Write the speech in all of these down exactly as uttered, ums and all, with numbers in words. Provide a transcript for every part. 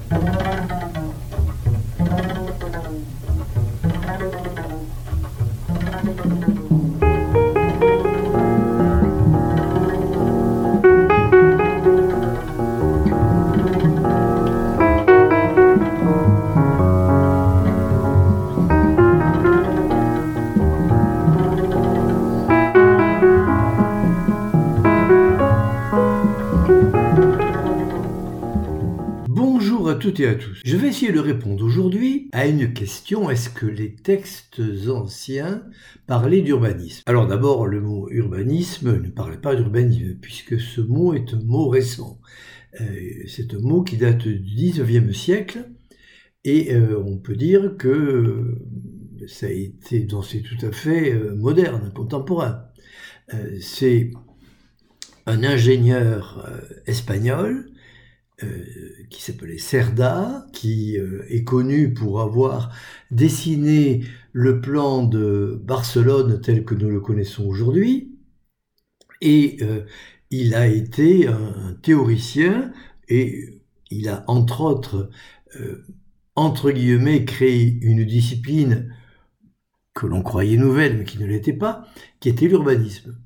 Bonjour à toutes et à tous. Je vais essayer de répondre aujourd'hui à une question: est-ce que les textes anciens parlaient d'urbanisme? Alors d'abord, le mot urbanisme ne parlait pas d'urbanisme, puisque ce mot est un mot récent. Euh, c'est un mot qui date du dix-neuvième siècle, et euh, on peut dire que euh, ça a été, donc c'est tout à fait euh, moderne, contemporain. Euh, c'est un ingénieur euh, espagnol Euh, qui s'appelait Cerda, qui euh, est connu pour avoir dessiné le plan de Barcelone tel que nous le connaissons aujourd'hui, et euh, il a été un, un théoricien, et il a entre autres, euh, entre guillemets, créé une discipline que l'on croyait nouvelle, mais qui ne l'était pas, qui était l'urbanisme.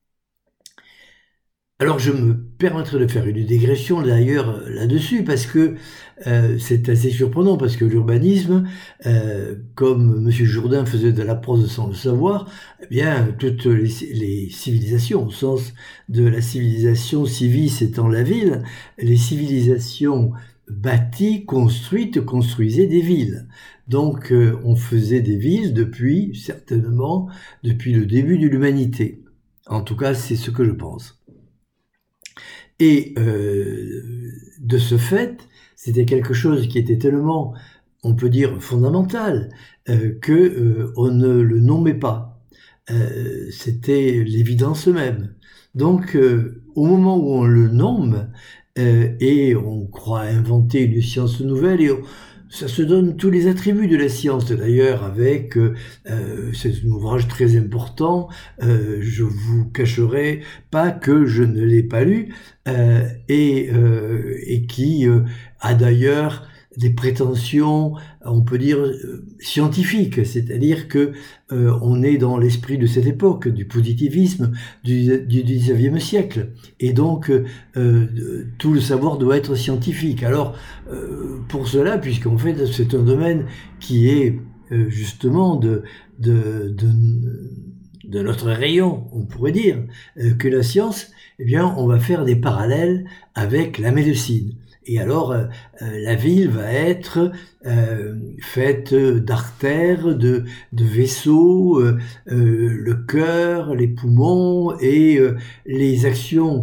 Alors je me permettrai de faire une digression d'ailleurs là-dessus, parce que euh, c'est assez surprenant, parce que l'urbanisme, euh, comme M. Jourdain faisait de la prose sans le savoir, eh bien toutes les, les civilisations, au sens de la civilisation civis étant la ville, les civilisations bâties, construites, construisaient des villes. Donc euh, on faisait des villes depuis, certainement, depuis le début de l'humanité. En tout cas, c'est ce que je pense. Et euh, de ce fait, c'était quelque chose qui était tellement, on peut dire, fondamental, euh, que euh, on ne le nommait pas. Euh, c'était l'évidence même. Donc, euh, au moment où on le nomme, euh, et on croit inventer une science nouvelle, et on, ça se donne tous les attributs de la science, d'ailleurs, avec euh, c'est un ouvrage très important, euh, je vous cacherai pas que je ne l'ai pas lu, euh, et, euh, et qui euh, a d'ailleurs des prétentions, on peut dire, euh, scientifiques, c'est-à-dire que euh, on est dans l'esprit de cette époque, du positivisme du, du dix-neuvième siècle, et donc euh, tout le savoir doit être scientifique. Alors, euh, pour cela, puisqu'en fait c'est un domaine qui est euh, justement de, de, de, de notre rayon, on pourrait dire, euh, que la science, eh bien, on va faire des parallèles avec la médecine. Et alors, euh, la ville va être euh, faite d'artères, de, de vaisseaux, euh, euh, le cœur, les poumons, et euh, les actions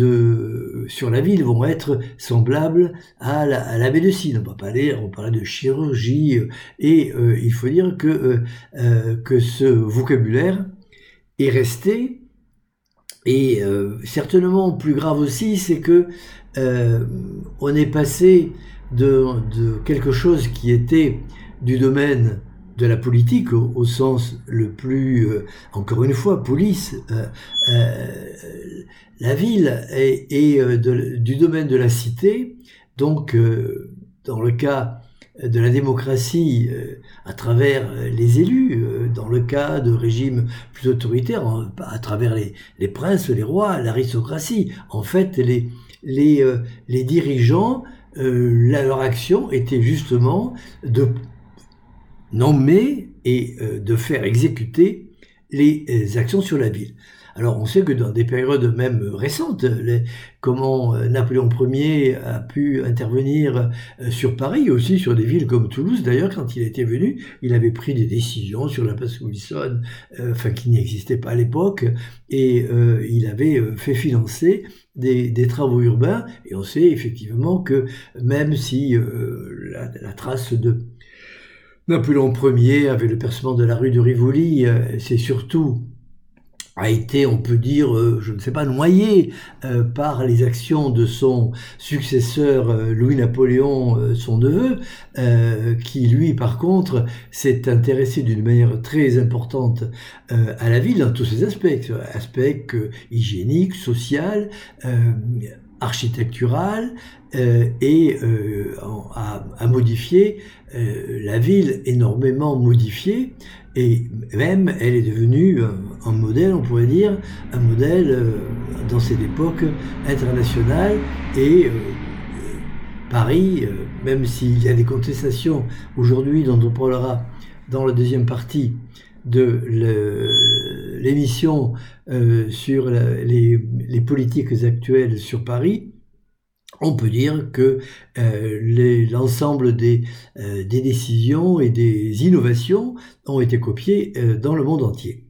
de, sur la ville vont être semblables à la, à la médecine. On va pas aller, on parler de chirurgie, et euh, il faut dire que, euh, euh, que ce vocabulaire est resté. Et euh, certainement plus grave aussi, c'est que euh, on est passé de, de quelque chose qui était du domaine de la politique au, au sens le plus, euh, encore une fois, police, euh, euh, la ville, et, et euh, de, du domaine de la cité. Donc, euh, dans le cas de la démocratie euh, à travers les élus, euh, dans le cas de régimes plus autoritaires, hein, à travers les, les princes, les rois, l'aristocratie. En fait, les, les, euh, les dirigeants, euh, leur action était justement de nommer et euh, de faire exécuter les, les actions sur la ville. Alors on sait que dans des périodes même récentes, les, comment Napoléon Ier a pu intervenir sur Paris, aussi sur des villes comme Toulouse. D'ailleurs, quand il était venu, il avait pris des décisions sur la place Wilson, euh, enfin qui n'existait pas à l'époque, et euh, il avait fait financer des, des travaux urbains. Et on sait effectivement que même si euh, la, la trace de Napoléon Ier avec le percement de la rue de Rivoli, euh, c'est surtout a été, on peut dire, euh, je ne sais pas, noyé euh, par les actions de son successeur euh, Louis-Napoléon, euh, son neveu, euh, qui lui, par contre, s'est intéressé d'une manière très importante euh, à la ville dans tous ses aspects, aspects euh, hygiéniques, sociaux, euh, architecturale euh, et euh, a, a modifié euh, la ville, énormément modifiée, et même elle est devenue un, un modèle, on pourrait dire, un modèle euh, dans cette époque internationale. Et euh, Paris, euh, même s'il y a des contestations aujourd'hui dont on parlera dans la deuxième partie de l'émission euh, sur la, les, les politiques actuelles sur Paris, on peut dire que euh, l'ensemble des, euh, des décisions et des innovations ont été copiées euh, dans le monde entier.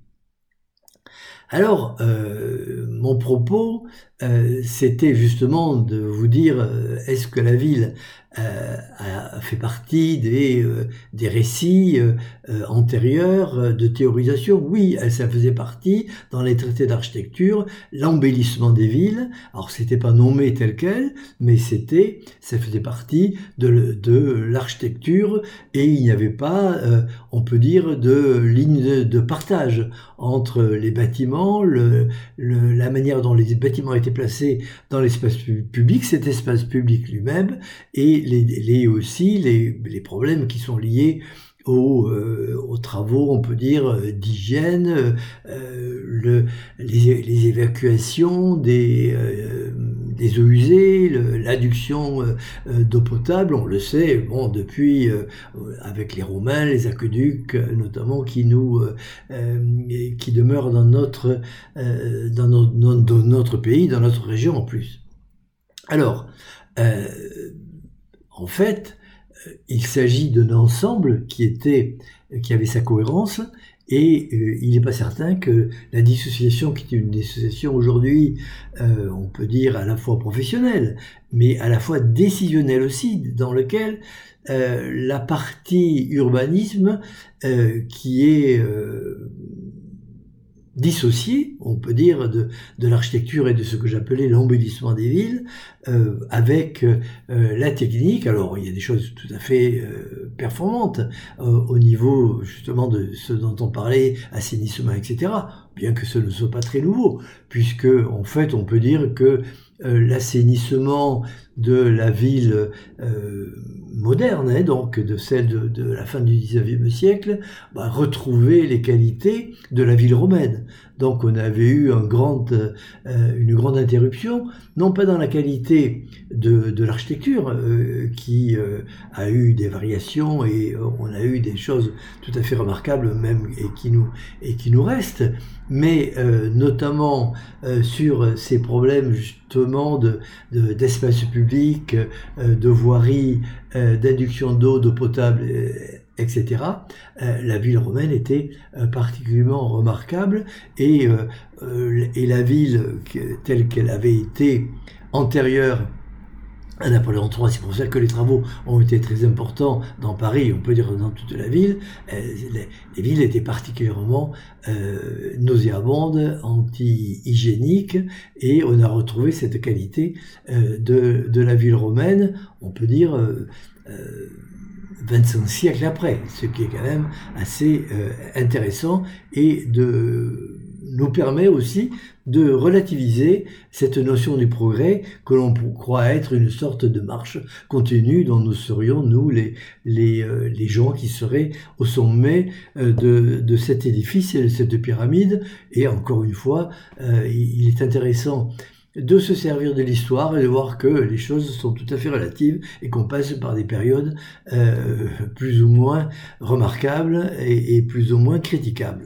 Alors, euh, mon propos, euh, c'était justement de vous dire, euh, est-ce que la ville euh, a fait partie des, euh, des récits euh, antérieurs de théorisation? Oui, ça faisait partie dans les traités d'architecture, l'embellissement des villes. Alors, c'était pas nommé tel quel, mais c'était, ça faisait partie de, de l'architecture, et il n'y avait pas, euh, on peut dire, de ligne de, de partage entre les bâtiments, le, le, la manière dont les bâtiments étaient placés dans l'espace public, cet espace public lui-même, et les, les aussi les, les problèmes qui sont liés aux, euh, aux travaux, on peut dire, d'hygiène, euh, le, les, les évacuations des, euh, des eaux usées, l'adduction euh, d'eau potable, on le sait, bon, depuis, euh, avec les Romains, les aqueducs, notamment, qui nous, euh, qui demeurent dans notre, euh, dans, no, dans notre pays, dans notre région en plus. Alors, euh, en fait, il s'agit d'un ensemble qui était, qui avait sa cohérence, et euh, il n'est pas certain que la dissociation, qui est une dissociation aujourd'hui, euh, on peut dire à la fois professionnelle, mais à la fois décisionnelle aussi, dans lequel euh, la partie urbanisme euh, qui est euh, dissocié, on peut dire, de, de l'architecture et de ce que j'appelais l'embellissement des villes, euh, avec euh, la technique. Alors, il y a des choses tout à fait euh, performantes euh, au niveau, justement, de ce dont on parlait, assainissement, et cetera, bien que ce ne soit pas très nouveau, puisque, en fait, on peut dire que euh, l'assainissement de la ville euh, moderne, hein, donc de celle de, de la fin du dix-neuvième siècle, bah, retrouvait les qualités de la ville romaine. Donc on avait eu un grand, euh, une grande interruption, non pas dans la qualité de, de l'architecture, euh, qui euh, a eu des variations, et euh, on a eu des choses tout à fait remarquables même, et qui nous, et qui nous restent, mais euh, notamment euh, sur ces problèmes justement de, de, d'espace public, euh, de voirie, euh, d'induction d'eau, d'eau potable, euh, et cetera. Euh, la ville romaine était euh, particulièrement remarquable, et, euh, euh, et la ville telle qu'elle avait été antérieure à Napoléon trois, c'est pour ça que les travaux ont été très importants dans Paris, on peut dire dans toute la ville. Euh, les, les villes étaient particulièrement euh, nauséabondes, anti-hygiéniques, et on a retrouvé cette qualité euh, de, de la ville romaine, on peut dire euh, euh, vingt-cinq siècles après, ce qui est quand même assez euh, intéressant, et de nous permet aussi de relativiser cette notion du progrès que l'on croit être une sorte de marche continue dont nous serions, nous, les, les, euh, les gens qui seraient au sommet euh, de, de cet édifice et de cette pyramide. Et encore une fois, euh, il est intéressant de se servir de l'histoire et de voir que les choses sont tout à fait relatives et qu'on passe par des périodes euh, plus ou moins remarquables et, et plus ou moins critiquables.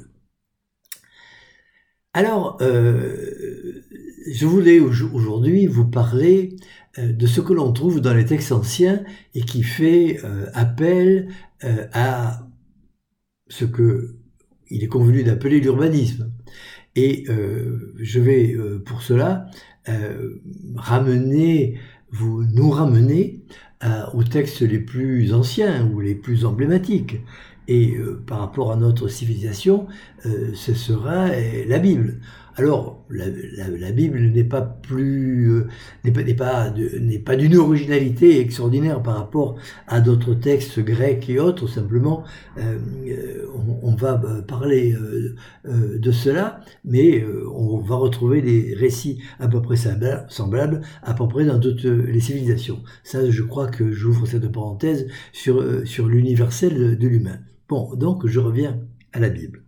Alors, euh, je voulais aujourd'hui vous parler euh, de ce que l'on trouve dans les textes anciens et qui fait euh, appel euh, à ce que il est convenu d'appeler l'urbanisme. Et euh, je vais euh, pour cela euh, ramener, vous nous ramener à, aux textes les plus anciens ou les plus emblématiques. Et euh, par rapport à notre civilisation, euh, ce sera euh, la Bible. Alors, la, la, la Bible n'est pas plus, euh, n'est pas, n'est pas, de- n'est pas d'une originalité extraordinaire par rapport à d'autres textes grecs et autres. Simplement, euh, euh, on, on va euh, parler euh, euh, de cela, mais euh, on va retrouver des récits à peu près sembla- semblables à peu près dans toutes les civilisations. Ça, je crois que j'ouvre cette parenthèse sur, euh, sur l'universel de, de l'humain. Bon, donc je reviens à la Bible.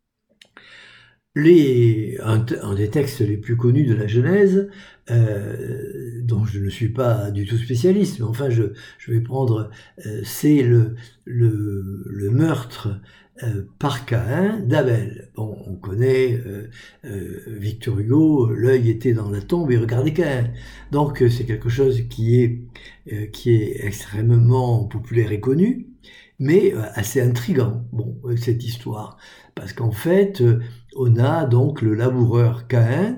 Les, un, un des textes les plus connus de la Genèse, euh, dont je ne suis pas du tout spécialiste, mais enfin je, je vais prendre, euh, c'est le, le, le meurtre euh, par Caïn d'Abel. Bon, on connaît euh, euh, Victor Hugo, l'œil était dans la tombe et regardait Caïn. Donc euh, c'est quelque chose qui est, euh, qui est extrêmement populaire et connu, mais euh, assez intrigant, bon, euh, cette histoire. Parce qu'en fait, euh, on a donc le laboureur Caïn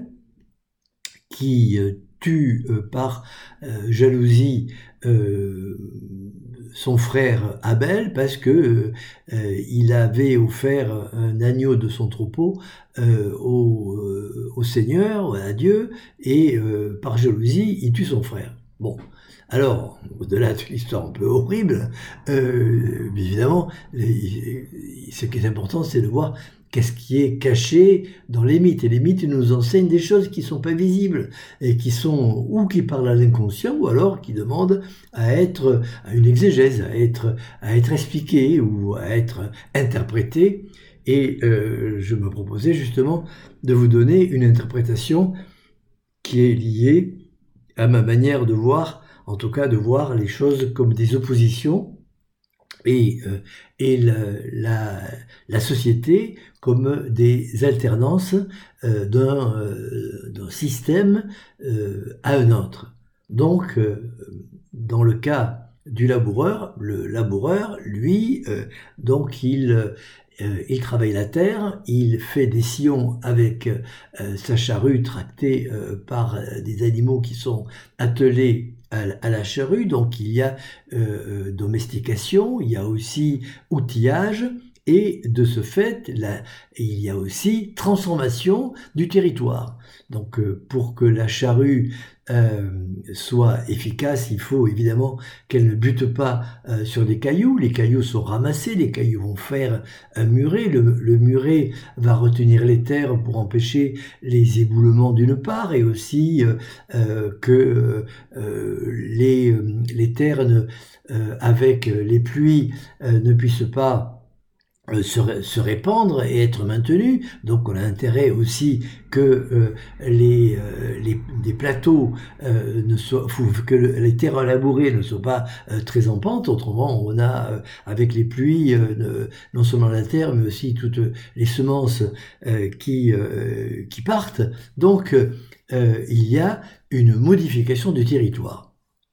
qui euh, tue euh, par euh, jalousie euh, son frère Abel parce que euh, il avait offert un agneau de son troupeau euh, au, euh, au Seigneur, à Dieu, et euh, par jalousie, il tue son frère. Bon. Alors, au-delà de l'histoire un peu horrible, euh, évidemment, les, ce qui est important, c'est de voir qu'est-ce qui est caché dans les mythes. Et les mythes nous enseignent des choses qui ne sont pas visibles et qui sont ou qui parlent à l'inconscient ou alors qui demandent à être à une exégèse, à être, à être expliquées ou à être interprétées. Et euh, je me proposais justement de vous donner une interprétation qui est liée à ma manière de voir, en tout cas de voir les choses comme des oppositions et, euh, et la, la, la société comme des alternances euh, d'un euh, d'un système euh, à un autre. Donc, euh, dans le cas du laboureur, le laboureur, lui, euh, donc il, euh, il travaille la terre, il fait des sillons avec euh, sa charrue tractée euh, par des animaux qui sont attelés à la charrue, donc il y a euh, domestication, il y a aussi outillage, et de ce fait, là, il y a aussi transformation du territoire. Donc euh, pour que la charrue euh, soit efficace, il faut évidemment qu'elle ne bute pas euh, sur des cailloux. Les cailloux sont ramassés, les cailloux vont faire un muret, le, le muret va retenir les terres pour empêcher les éboulements d'une part, et aussi euh, euh, que euh, les, les terres ne, euh, avec les pluies euh, ne puissent pas euh, se, se répandre et être maintenues. Donc on a intérêt aussi que euh, les, euh, les des plateaux euh, ne soient, que le, les terres labourées ne soient pas euh, très en pente. Autrement, on a euh, avec les pluies euh, non seulement la terre, mais aussi toutes les semences euh, qui euh, qui partent. Donc euh, il y a une modification du territoire.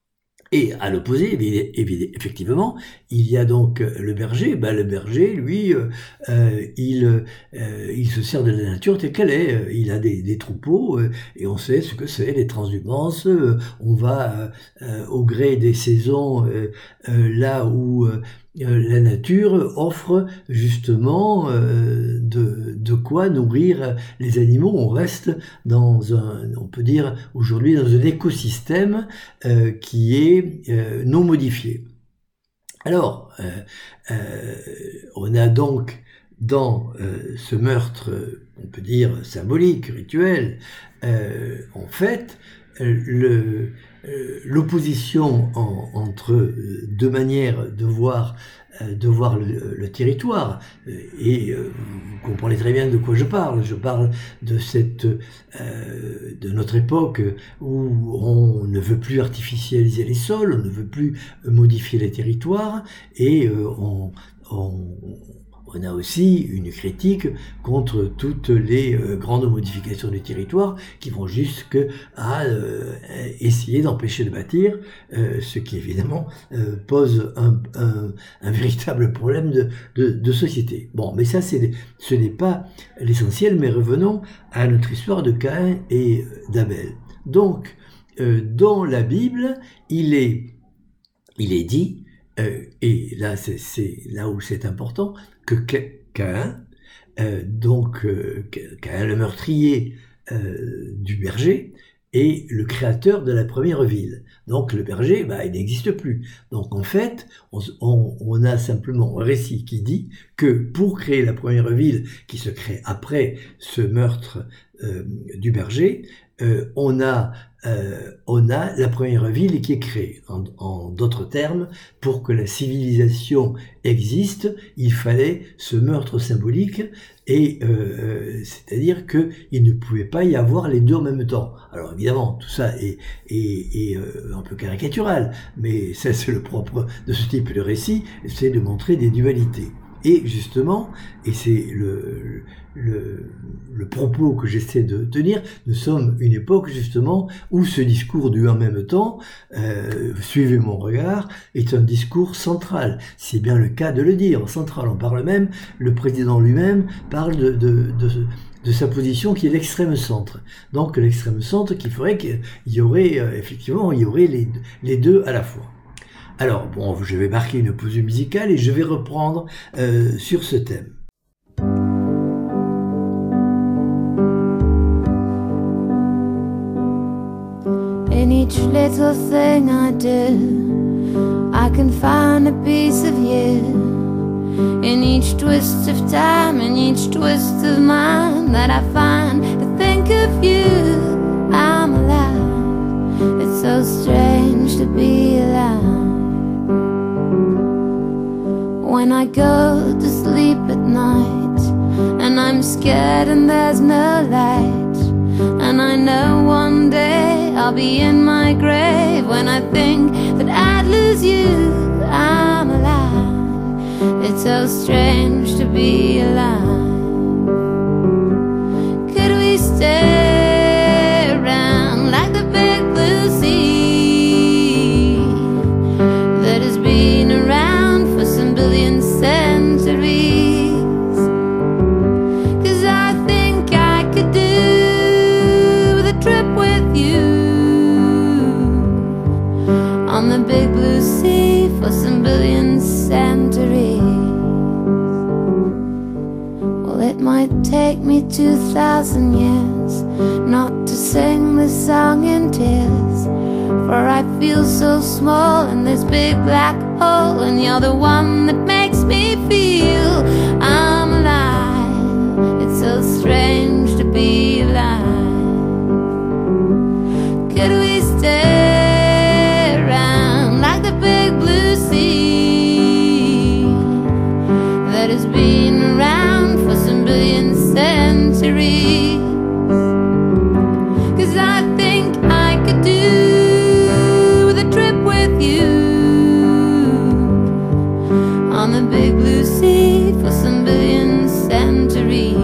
Et à l'opposé, effectivement, il y a donc le berger. Ben, le berger, lui, euh, il, euh, il se sert de la nature telle qu'elle est. Il a des, des troupeaux euh, et on sait ce que c'est, les transhumances. Euh, on va euh, au gré des saisons euh, euh, là où euh, la nature offre justement euh, de, de quoi nourrir les animaux. On reste dans un, on peut dire aujourd'hui, dans un écosystème euh, qui est euh, non modifié. Alors, euh, euh, on a donc dans euh, ce meurtre, on peut dire symbolique, rituel, euh, en fait, le, euh, l'opposition en, entre deux manières de voir, euh, de voir le, le territoire. Et euh, vous comprenez très bien de quoi je parle. Je parle de cette, euh, de notre époque où on ne veut plus artificialiser les sols, on ne veut plus modifier les territoires, et euh, on, on on a aussi une critique contre toutes les euh, grandes modifications du territoire qui vont jusqu'à euh, essayer d'empêcher de bâtir, euh, ce qui évidemment euh, pose un, un, un véritable problème de, de, de société. Bon, mais ça, c'est, ce n'est pas l'essentiel, mais revenons à notre histoire de Caïn et d'Abel. Donc, euh, dans la Bible, il est, il est dit, euh, et là, c'est, c'est là où c'est important, que Caïn, euh, donc euh, Caïn le meurtrier, euh, du berger est le créateur de la première ville. Donc le berger, bah, il n'existe plus. Donc en fait, on, on, on a simplement un récit qui dit que pour créer la première ville, qui se crée après ce meurtre euh, du berger, euh, on a euh, on a la première ville qui est créée. En, en d'autres termes, pour que la civilisation existe, il fallait ce meurtre symbolique, et euh, c'est-à-dire qu'il ne pouvait pas y avoir les deux en même temps. Alors évidemment, tout ça est, est, est euh, un peu caricatural, mais ça c'est le propre de ce type de récit, c'est de montrer des dualités. Et justement, et c'est le, le, le propos que j'essaie de tenir, nous sommes une époque justement où ce discours du en même temps, euh, suivez mon regard, est un discours central. C'est bien le cas de le dire, central. On parle même, le président lui-même parle de, de, de, de sa position qui est l'extrême centre. Donc l'extrême centre qui ferait qu'il y aurait, euh, effectivement, il y aurait les, les deux à la fois. Alors, bon, je vais marquer une pause musicale et je vais reprendre euh, sur ce thème. In each little thing I do, I can find a piece of you. In each twist of time, in each twist of mind that I find to think of you, I'm alive. It's so strange to be alive. When I go to sleep at night, and I'm scared and there's no light, and I know one day I'll be in my grave. When I think that I'd lose you, I'm alive. It's so strange to be alive. Could we stay around like the big blue sea that has been around for some billion centuries? 'Cause I think I could do the trip with you on the big blue sea for some billion centuries. Well, it might take me two thousand years not to sing this song in tears, for I feel so small in this big black hole, and you're the one that makes me feel I'm alive. It's so strange to be alive. Could we stay around like the big blue sea that has been around for some billion centuries? 'Cause I think I could do the trip with you on the big blue sea for some billion centuries.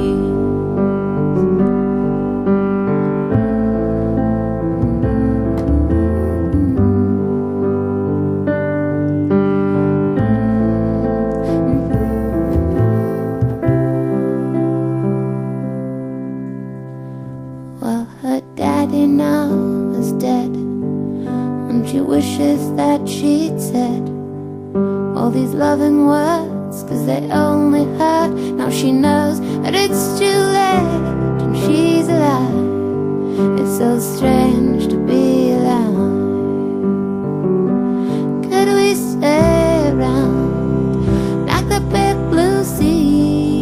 Well, her daddy now is dead, and she wishes that she'd said all these loving words, 'cause they only hurt. Now she knows that it's too late, and she's alive. It's so strange to be alive. Could we stay around like the big blue sea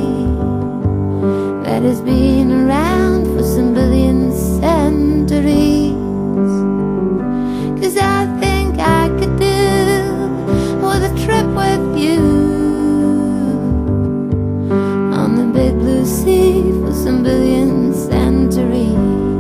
that has been around for some billion centuries? 'Cause I think I could do with a trip with you on the big blue sea for some billion centuries.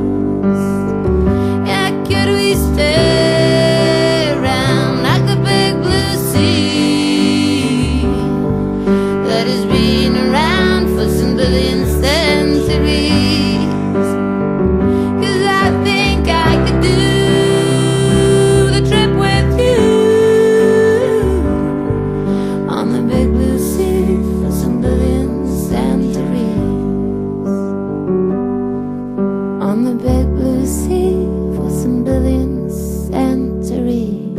Yeah, could we stay around like the big blue sea that has been around for some billion centuries? 'Cause I think I could do the trip with you on the big blue sea for some billion centuries. On the big blue sea for some billion centuries.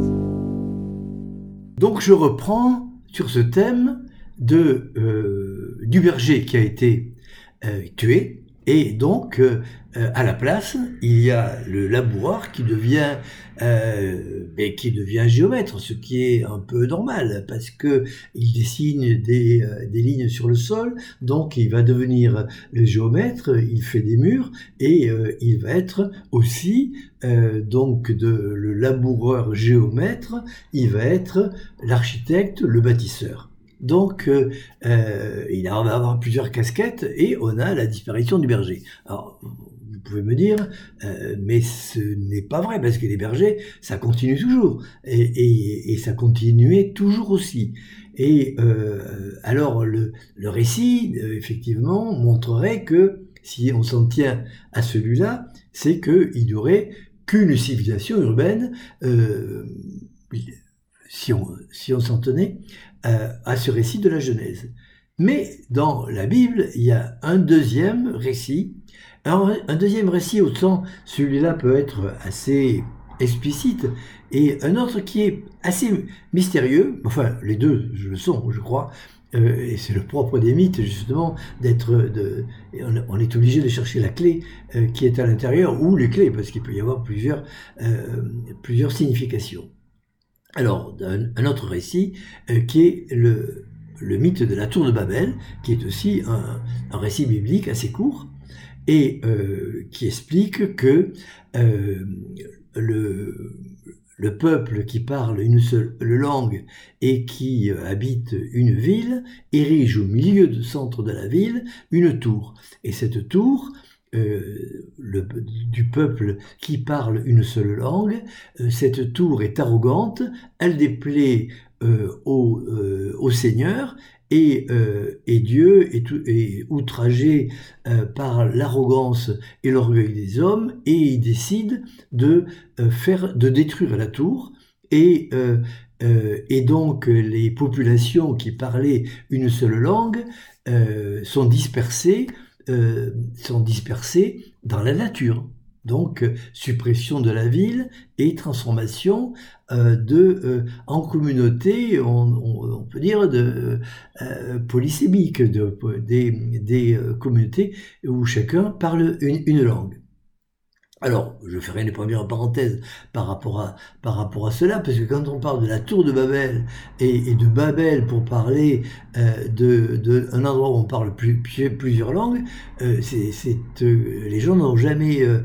Donc je reprends sur ce thème de, euh, du berger qui a été euh, tué Et donc, euh, à la place, il y a le laboureur qui devient, euh, ben, qui devient géomètre, ce qui est un peu normal, parce que il dessine des, euh, des lignes sur le sol, donc il va devenir le géomètre, il fait des murs, et euh, il va être aussi, euh, donc, de, le laboureur géomètre, il va être l'architecte, le bâtisseur. Donc, euh, euh, il va avoir plusieurs casquettes et on a la disparition du berger. Alors, vous pouvez me dire, euh, mais ce n'est pas vrai, parce que les bergers, ça continue toujours, et, et, et ça continuait toujours aussi. Et euh, alors, le, le récit, euh, effectivement, montrerait que, si on s'en tient à celui-là, c'est qu'il n'y aurait qu'une civilisation urbaine, euh, si on, si on s'en tenait euh, à ce récit de la Genèse. Mais dans la Bible, il y a un deuxième récit. Alors, un deuxième récit, autant celui-là peut être assez explicite, et un autre qui est assez mystérieux, enfin les deux le sont, je crois, euh, et c'est le propre des mythes justement d'être, de, on est obligé de chercher la clé euh, qui est à l'intérieur, ou les clés, parce qu'il peut y avoir plusieurs, euh, plusieurs significations. Alors, un, un autre récit euh, qui est le, le mythe de la tour de Babel, qui est aussi un, un récit biblique assez court, et euh, qui explique que euh, le, le peuple qui parle une seule langue et qui habite une ville érige au milieu du centre de la ville une tour. Et cette tour, euh, le, du peuple qui parle une seule langue, euh, cette tour est arrogante, elle déplaît euh, au, euh, au Seigneur, Et, euh, et Dieu est, est outragé euh, par l'arrogance et l'orgueil des hommes, et il décide de euh, faire, de détruire la tour. Et, euh, euh, et donc les populations qui parlaient une seule langue euh, sont dispersées, euh, sont dispersées dans la nature. Donc, euh, suppression de la ville et transformation euh, de, euh, en communauté, on, on, on peut dire, de, euh, polysémique, de, des, des euh, communautés où chacun parle une, une langue. Alors, je ferai une première parenthèse par rapport à, par rapport à cela, parce que quand on parle de la tour de Babel et, et de Babel pour parler euh, de, de un endroit où on parle plus, plusieurs langues, euh, c'est, c'est, euh, les gens n'ont jamais euh,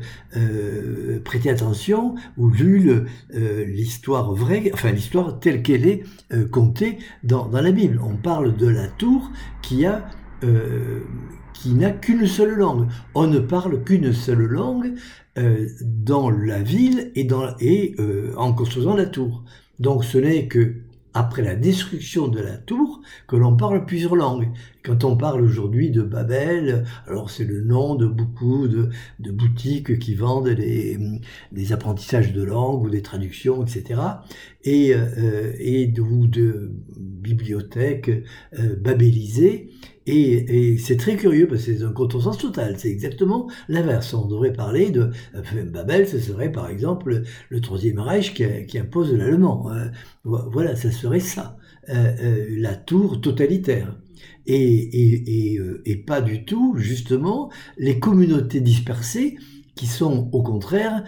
euh, prêté attention ou lu le, euh, l'histoire vraie, enfin l'histoire telle qu'elle est euh, contée dans, dans la Bible. On parle de la tour qui a euh, qui n'a qu'une seule langue. On ne parle qu'une seule langue euh, dans la ville et, dans, et euh, en construisant la tour. Donc ce n'est que après la destruction de la tour que l'on parle plusieurs langues. Quand on parle aujourd'hui de Babel, alors c'est le nom de beaucoup de, de boutiques qui vendent des, des apprentissages de langue ou des traductions, et cetera. Et, euh, et de, ou de bibliothèques euh, babélisées. Et, et c'est très curieux parce que c'est un contresens total, c'est exactement l'inverse. On devrait parler de enfin, Babel, ce serait par exemple le Troisième Reich qui, qui impose l'allemand. Euh, voilà, ça serait ça, euh, euh, la tour totalitaire. Et, et, et, euh, et pas du tout, justement, les communautés dispersées qui sont au contraire,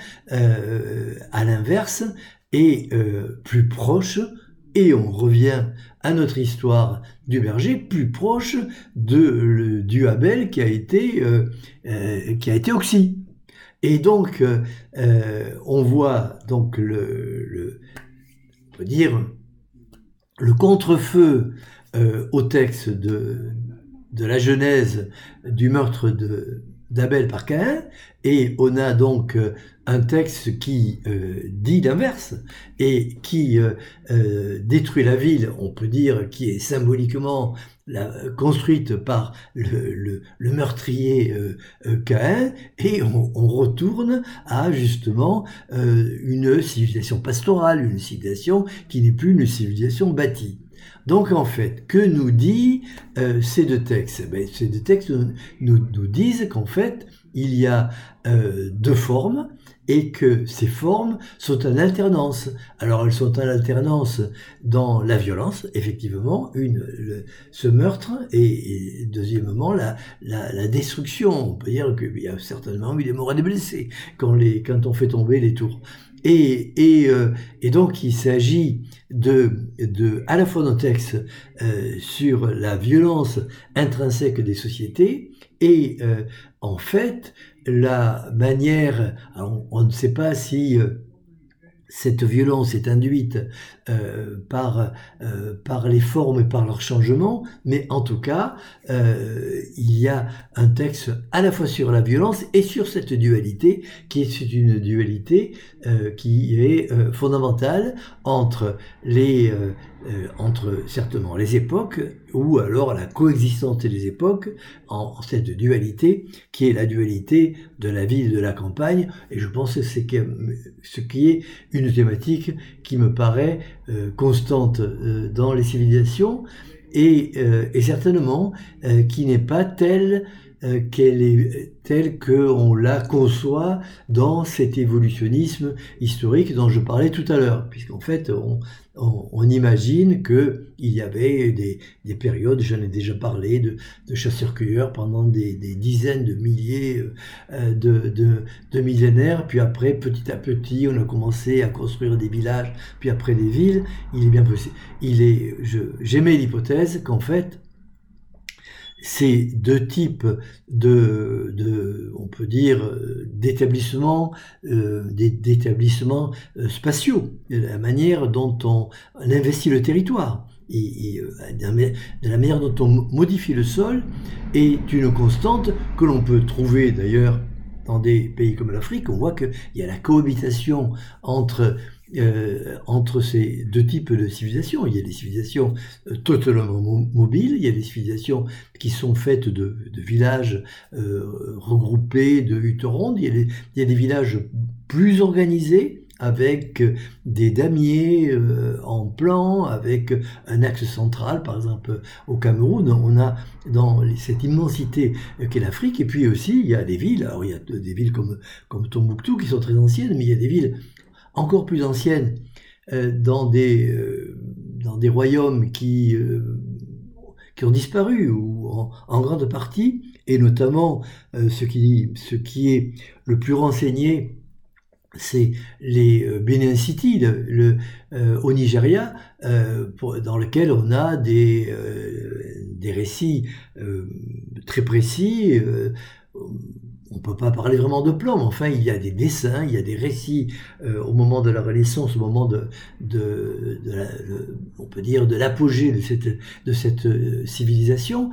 euh, à l'inverse, et euh, plus proches. Et on revient à notre histoire du berger, plus proche de, le, du Abel qui a été, euh, euh, qui a été oxy. Et donc, euh, on voit donc le, le, on peut dire, le contre-feu euh, au texte de, de la Genèse du meurtre de, d'Abel par Caïn, et on a donc euh, un texte qui euh, dit l'inverse et qui euh, euh, détruit la ville, on peut dire, qui est symboliquement la, construite par le, le, le meurtrier euh, euh, Caïn, et on, on retourne à justement euh, une civilisation pastorale, une civilisation qui n'est plus une civilisation bâtie. Donc en fait, que nous dit euh, ces deux textes? Ben, ces deux textes nous, nous disent qu'en fait, il y a euh, deux formes, et que ces formes sont en alternance. Alors elles sont en alternance dans la violence, effectivement, une, le, ce meurtre, et, et deuxièmement la, la, la destruction. On peut dire qu'il y a certainement eu des morts et des blessés quand, les, quand on fait tomber les tours. Et, et, euh, et donc il s'agit de, de, à la fois d'un texte euh, sur la violence intrinsèque des sociétés et euh, en fait la manière, on, on ne sait pas si euh, cette violence est induite euh, par, euh, par les formes et par leur changement, mais en tout cas, euh, il y a un texte à la fois sur la violence et sur cette dualité, qui est une dualité euh, qui est euh, fondamentale entre les, euh, euh, entre certainement les époques, ou alors la coexistence des époques, en, en cette dualité, qui est la dualité de la ville et de la campagne, et je pense que c'est ce qui est une thématique qui me paraît euh, constante euh, dans les civilisations et, euh, et certainement euh, qui n'est pas telle euh, qu'elle est telle qu'on la conçoit dans cet évolutionnisme historique dont je parlais tout à l'heure, puisqu'en fait on, on, on imagine qu'il y avait des, des périodes, j'en ai déjà parlé, de, de chasseurs-cueilleurs pendant des, des dizaines de milliers euh, de, de, de millénaires, puis après petit à petit on a commencé à construire des villages, puis après des villes. Il est bien possible, il est, je, j'émets l'hypothèse qu'en fait ces deux types de, de on peut dire, d'établissements, euh, d'établissements spatiaux, la manière dont on investit le territoire et, et de la manière dont on modifie le sol est une constante que l'on peut trouver d'ailleurs dans des pays comme l'Afrique. On voit qu'il y a la cohabitation entre Euh, entre ces deux types de civilisations. Il y a des civilisations euh, totalement mo- mobiles, il y a des civilisations qui sont faites de, de villages euh, regroupés, de huttes rondes, il y a des, il y a des villages plus organisés, avec des damiers euh, en plan, avec un axe central, par exemple au Cameroun, on a dans cette immensité qu'est l'Afrique, et puis aussi il y a des villes, alors il y a des villes comme, comme Tombouctou qui sont très anciennes, mais il y a des villes encore plus anciennes, euh, dans, des, euh, dans des royaumes qui, euh, qui ont disparu, ou en, en grande partie, et notamment euh, ce, qui, ce qui est le plus renseigné, c'est les euh, Benin City, le, le, euh, au Nigeria, euh, pour, dans lequel on a des, euh, des récits euh, très précis. Euh, on ne peut pas parler vraiment de plan, mais enfin il y a des dessins, il y a des récits euh, au moment de la Renaissance, au moment de, de, de la, de, on peut dire de l'apogée de cette, de cette euh, civilisation,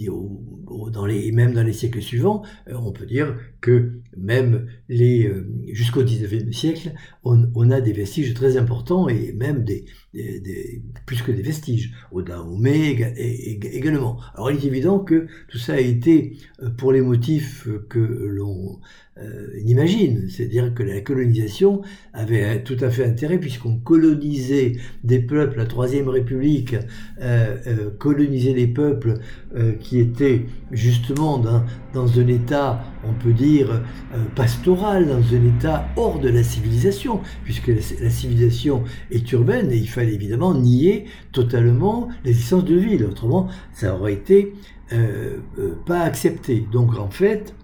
dans les, même dans les siècles suivants, euh, on peut dire que même les, euh, jusqu'au dix-neuvième siècle, on, on a des vestiges très importants, et même des, des, des plus que des vestiges, au Dahomey également. Alors il est évident que tout ça a été, pour les motifs que l'on euh, imagine, c'est-à-dire que la colonisation avait tout à fait intérêt, puisqu'on colonisait des peuples, la Troisième République euh, euh, colonisait des peuples euh, qui étaient justement dans, dans un état, on peut dire, euh, pastoral, dans un état hors de la civilisation, puisque la, la civilisation est urbaine, et il fallait évidemment nier totalement l'existence de villes, autrement ça aurait été euh, euh, pas accepté. Donc en fait,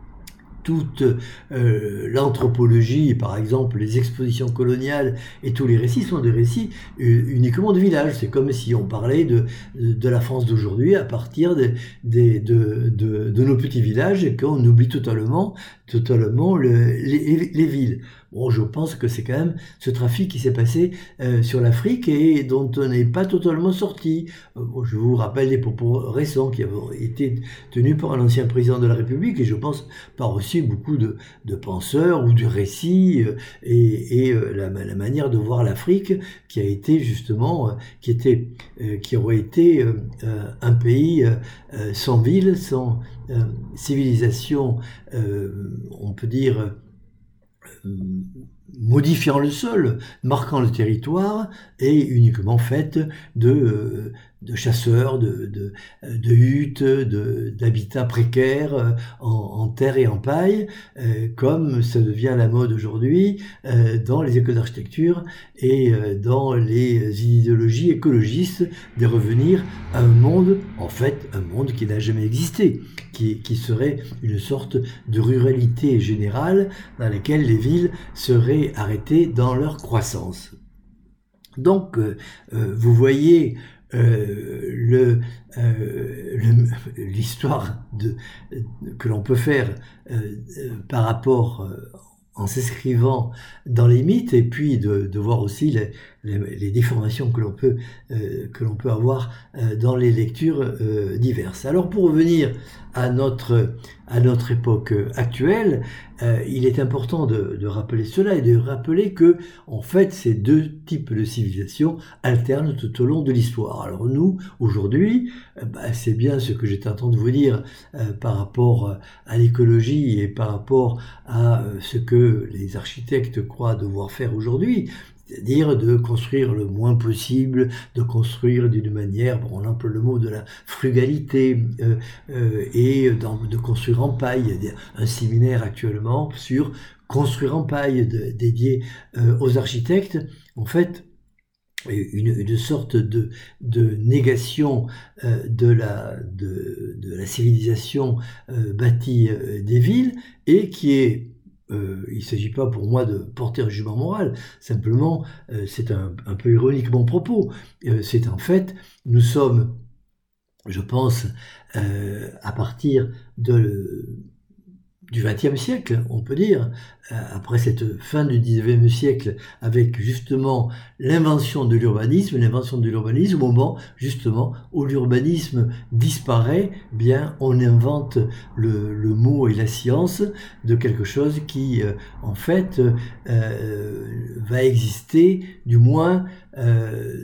toute euh, l'anthropologie, par exemple les expositions coloniales et tous les récits sont des récits euh, uniquement de villages. C'est comme si on parlait de, de la France d'aujourd'hui à partir de, de, de, de, de nos petits villages, et qu'on oublie totalement, totalement le, les, les villes. Bon, je pense que c'est quand même ce trafic qui s'est passé euh, sur l'Afrique et dont on n'est pas totalement sorti. Euh, bon, je vous rappelle les propos récents qui avaient été tenus par un ancien président de la République, et je pense par aussi beaucoup de, de penseurs ou de récits, euh, et, et euh, la, la manière de voir l'Afrique qui a été justement, euh, qui était, euh, qui aurait été euh, euh, un pays euh, sans ville, sans euh, civilisation, euh, on peut dire modifiant le sol, marquant le territoire, est uniquement faite de, euh, de chasseurs, de, de, de huttes, de, d'habitats précaires euh, en, en terre et en paille, euh, comme ça devient la mode aujourd'hui euh, dans les écoles d'architecture et euh, dans les idéologies écologistes, de revenir à un monde, en fait, un monde qui n'a jamais existé, qui, qui serait une sorte de ruralité générale dans laquelle les villes seraient arrêtées dans leur croissance. Donc, euh, euh, vous voyez euh, le, euh, le, l'histoire de, que l'on peut faire euh, par rapport euh, en s'inscrivant dans les mythes, et puis de, de voir aussi les, les, les déformations que l'on peut, euh, que l'on peut avoir euh, dans les lectures euh, diverses. Alors, pour revenir à notre, à notre époque actuelle, euh, il est important de, de rappeler cela et de rappeler que, en fait, ces deux types de civilisations alternent tout au long de l'histoire. Alors nous, aujourd'hui, euh, bah, c'est bien ce que j'étais en train de vous dire euh, par rapport à l'écologie et par rapport à euh, ce que les architectes croient devoir faire aujourd'hui, c'est-à-dire de construire le moins possible, de construire d'une manière, bon, on emploie le mot de la frugalité, euh, euh, et dans, de construire en paille. Il y a un séminaire actuellement sur construire en paille, de, dédié euh, aux architectes. En fait, Une, une sorte de, de négation euh, de, la, de, de la civilisation euh, bâtie euh, des villes, et qui est Euh, il ne s'agit pas pour moi de porter un jugement moral, simplement euh, c'est un, un peu ironique mon propos. Euh, c'est en fait, nous sommes, je pense, euh, à partir de, du vingtième siècle, on peut dire, euh, après cette fin du dix-neuvième siècle, avec justement l'invention de l'urbanisme, l'invention de l'urbanisme, au moment justement où l'urbanisme disparaît, bien on invente le, le mot et la science de quelque chose qui, euh, en fait, euh, va exister, du moins, euh,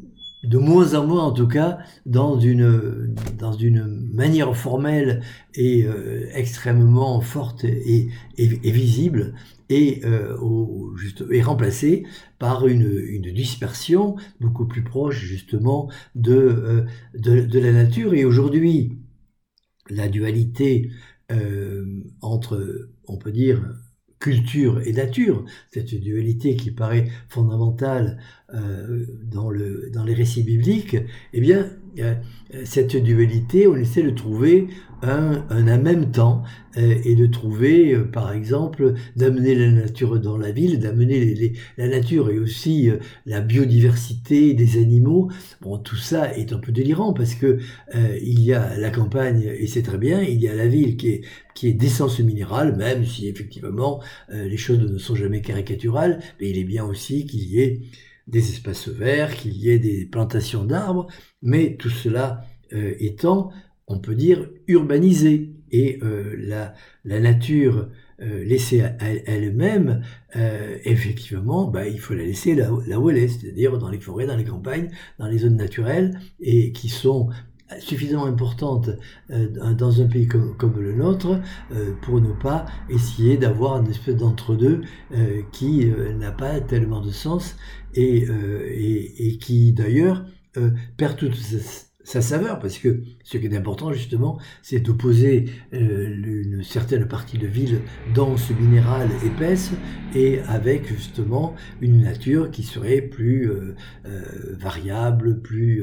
de moins en moins en tout cas, dans une, dans une manière formelle et euh, extrêmement forte et, et, et visible, et, euh, au, juste, et remplacée par une, une dispersion beaucoup plus proche justement de, euh, de, de la nature. Et aujourd'hui, la dualité euh, entre, on peut dire, culture et nature, cette dualité qui paraît fondamentale euh, dans, le, dans les récits bibliques, eh bien, euh, cette dualité, on essaie de trouver un, un en même temps euh, et de trouver, euh, par exemple, d'amener la nature dans la ville, d'amener les, les, la nature et aussi euh, la biodiversité des animaux. Bon, tout ça est un peu délirant parce que euh, il y a la campagne, et c'est très bien, il y a la ville qui est qui est d'essence minérale, même si effectivement euh, les choses ne sont jamais caricaturales, mais il est bien aussi qu'il y ait des espaces verts, qu'il y ait des plantations d'arbres, mais tout cela euh, étant, on peut dire, urbanisé. Et euh, la, la nature euh, laissée à, à elle-même, euh, effectivement, bah, il faut la laisser là, là où elle est, c'est-à-dire dans les forêts, dans les campagnes, dans les zones naturelles, et qui sont suffisamment importante euh, dans un pays comme, comme le nôtre euh, pour ne pas essayer d'avoir une espèce d'entre-deux euh, qui euh, n'a pas tellement de sens et, euh, et, et qui d'ailleurs euh, perd toute sa, sa saveur, parce que ce qui est important justement, c'est d'opposer euh, une certaine partie de ville dense, minérale, épaisse, et avec justement une nature qui serait plus euh, euh, variable, plus,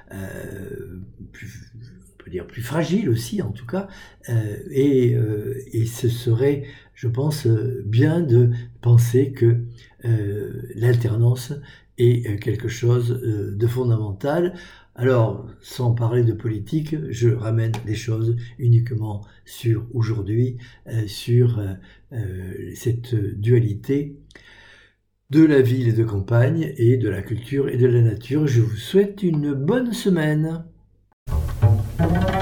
euh, plus, on peut dire plus fragile aussi en tout cas, euh, et, euh, et ce serait, je pense, bien de penser que euh, l'alternance est quelque chose de fondamental. Alors, sans parler de politique, je ramène les choses uniquement sur aujourd'hui, euh, sur euh, cette dualité de la ville et de campagne, et de la culture et de la nature. Je vous souhaite une bonne semaine.